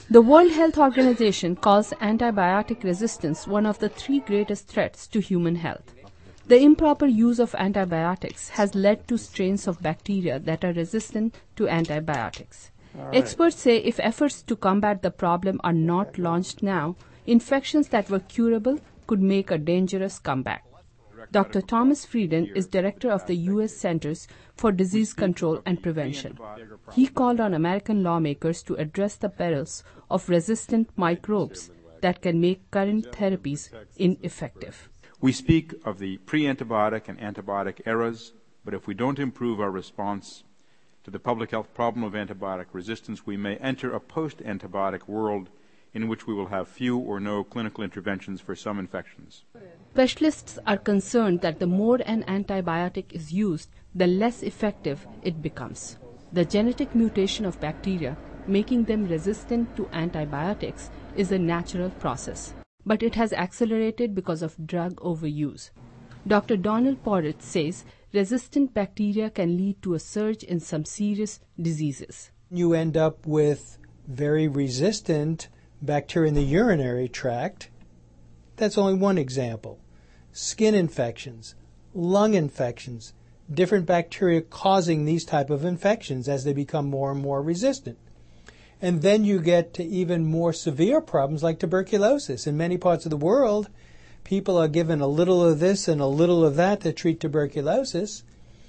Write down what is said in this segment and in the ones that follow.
The World Health Organization calls antibiotic resistance one of the three greatest threats to human health. The improper use of antibiotics has led to strains of bacteria that are resistant to antibiotics. Experts say if efforts to combat the problem are not launched now, infections that were curable could make a dangerous comeback. Dr. Thomas Frieden is director of the U.S. Centers for Disease Control and Prevention. He called on American lawmakers to address the perils of resistant microbes that can make current therapies ineffective. We speak of the pre-antibiotic and antibiotic eras, but if we don't improve our response to the public health problem of antibiotic resistance, we may enter a post-antibiotic world in which we will have few or no clinical interventions for some infections. Specialists are concerned that the more an antibiotic is used, the less effective it becomes. The genetic mutation of bacteria, making them resistant to antibiotics, is a natural process, but it has accelerated because of drug overuse. Dr. Donald Porritt says resistant bacteria can lead to a surge in some serious diseases. You end up with very resistant bacteria in the urinary tract. That's only one example. Skin infections, lung infections, different bacteria causing these type of infections as they become more and more resistant. And then you get to even more severe problems like tuberculosis. In many parts of the world, people are given a little of this and a little of that to treat tuberculosis,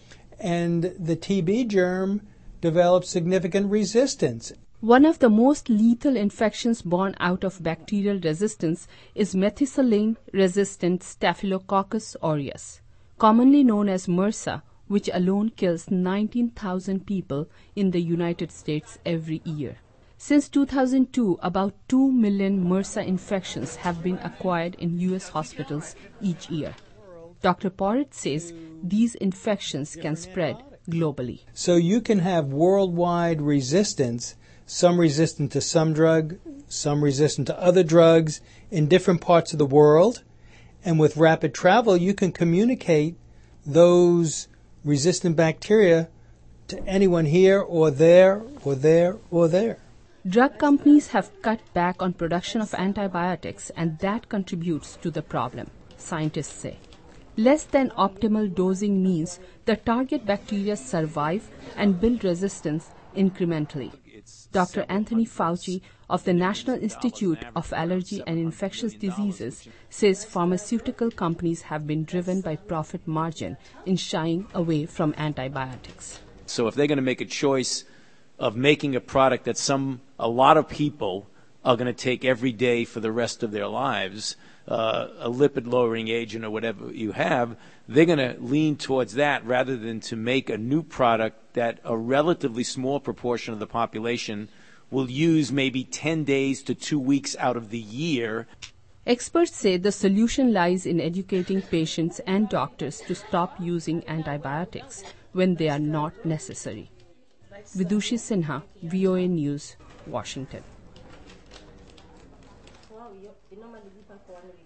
and the TB germ develops significant resistance. One of the most lethal infections born out of bacterial resistance is methicillin-resistant Staphylococcus aureus, commonly known as MRSA, which alone kills 19,000 people in the United States every year. Since 2002, about 2 million MRSA infections have been acquired in U.S. hospitals each year. Dr. Porritt says these infections can spread globally. So you can have worldwide resistance, some resistant to some drug, some resistant to other drugs in different parts of the world. And with rapid travel, you can communicate those resistant bacteria to anyone here or there or there or there. Drug companies have cut back on production of antibiotics, and that contributes to the problem, scientists say. Less than optimal dosing means the target bacteria survive and build resistance incrementally. Dr. Anthony Fauci of the National Institute of Allergy and Infectious Diseases says pharmaceutical companies have been driven by profit margin in shying away from antibiotics. So if they're going to make a choice of making a product that a lot of people are going to take every day for the rest of their lives, a lipid-lowering agent or whatever you have, they're going to lean towards that rather than to make a new product that a relatively small proportion of the population will use maybe 10 days to 2 weeks out of the year. Experts say the solution lies in educating patients and doctors to stop using antibiotics when they are not necessary. Vidushi Sinha, VOA News, Washington.